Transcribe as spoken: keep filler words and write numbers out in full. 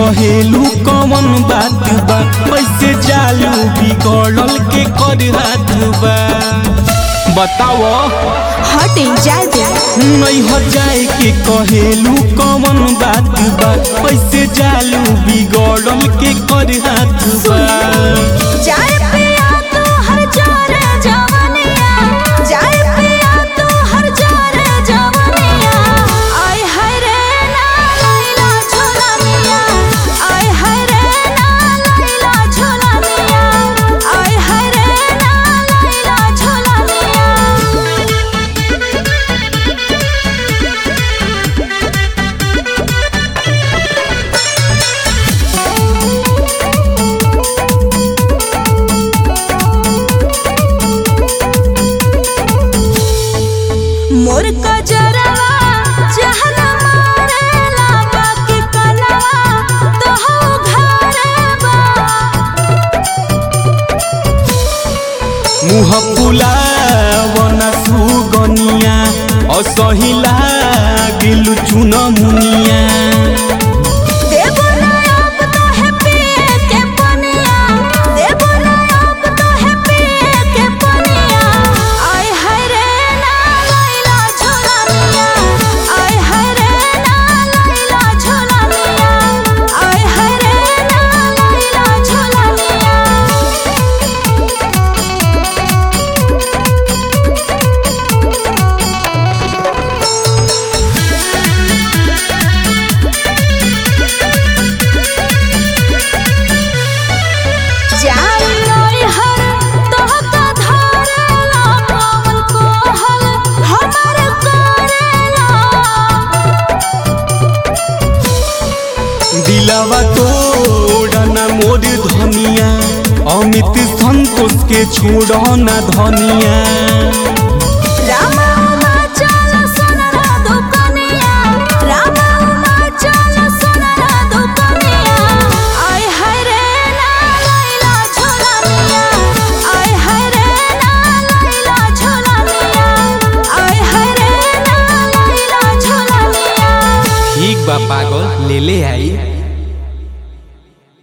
कहेलू कौन बात बा, कैसे जालू बिगड़ल के कर हाथ बा। बताओ हटे जाए दे नहीं हो जाए के कहेलू कौन बात बा, कैसे जालू बिगड़ल के कर हाथ बा। जाए पिया तू हर जारे जवानिया, जाए पिया तू हर जारे जवानिया। आय हाय रे ना लैला झोलानिया, आय हाय रे ना लैला झोलानिया, आय हाय रे ना लैला झोलानिया। मोर कजरवा जहन मारेला बाकी कलवा तो हो घरे बा। मुँह फुलावना सुगनिया, असही लागिलु चुन मुनिया। देबो ना अब तोहे पिए के पनिया, देबो ना अब तोहे पिए के पनिया। आय हाय रे ना लैला झोलानिया, आय हाय रे ना लैला झोलानिया, आय हाय रे ना लैला झोलानिया। जाई लोई हर तोहका धरेला पवन कोहल हमर करेला। दिलावा तोड़ना मोर धनिया, अमित संतोष के छोड़ना धनिया। रामा उमा चल सोनरा दुकनिया, रामा उमा चल सोनरा दुकनिया। आय हाय रे ना लैला झोलानिया, आय हाय रे ना लैला झोलानिया, आय हाय रे ना लैला झोलानिया। ठीक बा पागल ले ले आई।